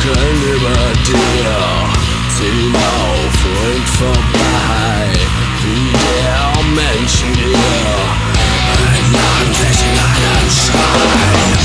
Wolken über dir ziehen auf und vorbei, wie der Menschen hier entladen sich in einen Schrei.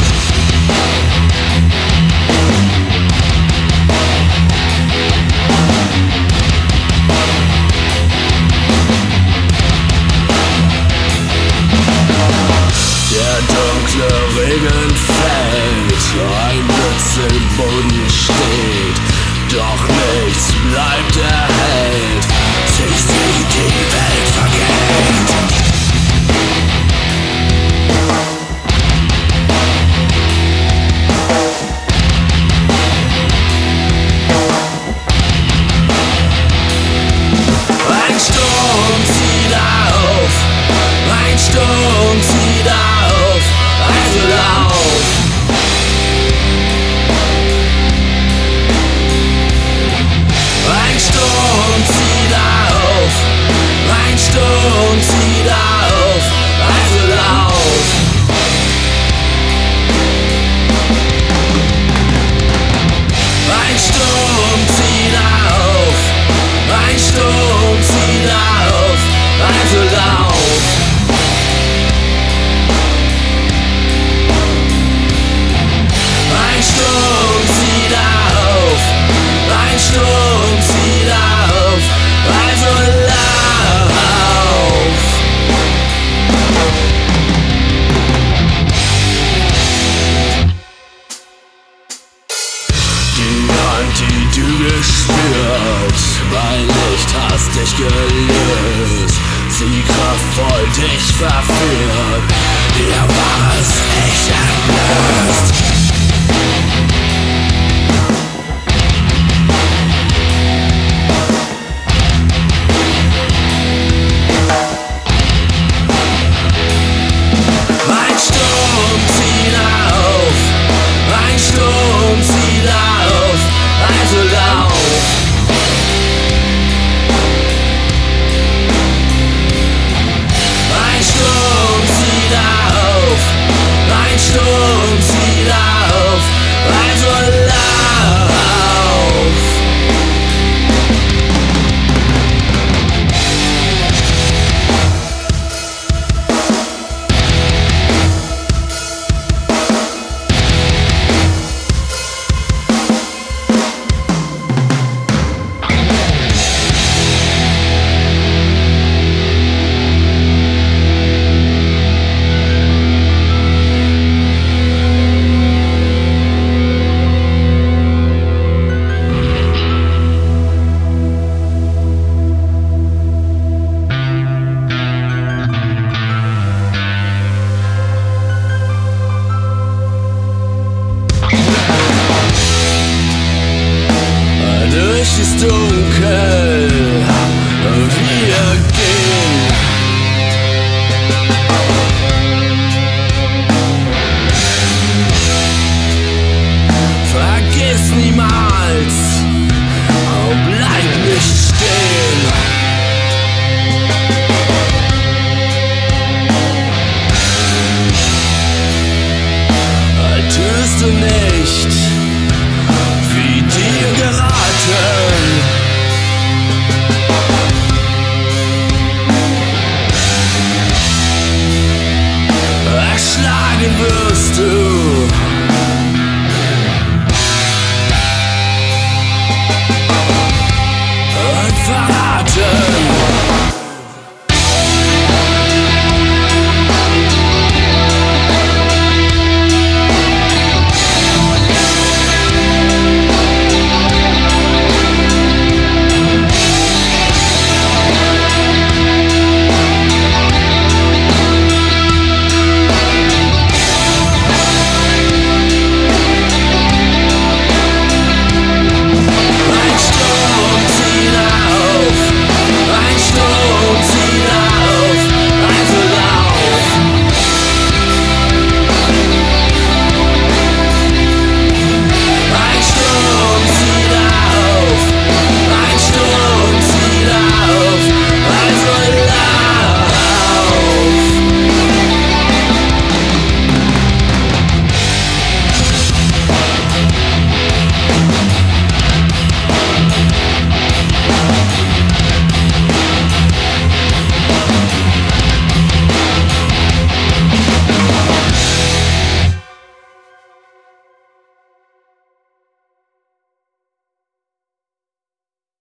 Der dunkle Regen fällt, ein Blitz im Boden steht, doch nichts bleibt erhellt, sich sieht die Welt vergeht. Ein Sturm zieht auf, ein Sturm zieht auf, also lauf. Ein Sturm zieht auf, ein Sturm zieht auf, also lauf. Ein Sturm zieht auf, ein Sturm zieht auf, also lauf. Ein Sturm zieht auf, ein Sturm zieht auf, also lauf. Die Hand, die du gespürt, mein Licht hast dich gelöst, sie kraftvoll dich verführt, dir war es echt entblößt. Ein Sturm zieht auf, ein Sturm zieht auf, also lauf. Ein Sturm zieht auf, ein Sturm zieht auf, also lauf. Durch ist dunkel, wir gehen. Vergiss niemals, bleib nicht stehen. Tust du nicht, wie dir geraten. Erschlagen wirst du. Und verraten.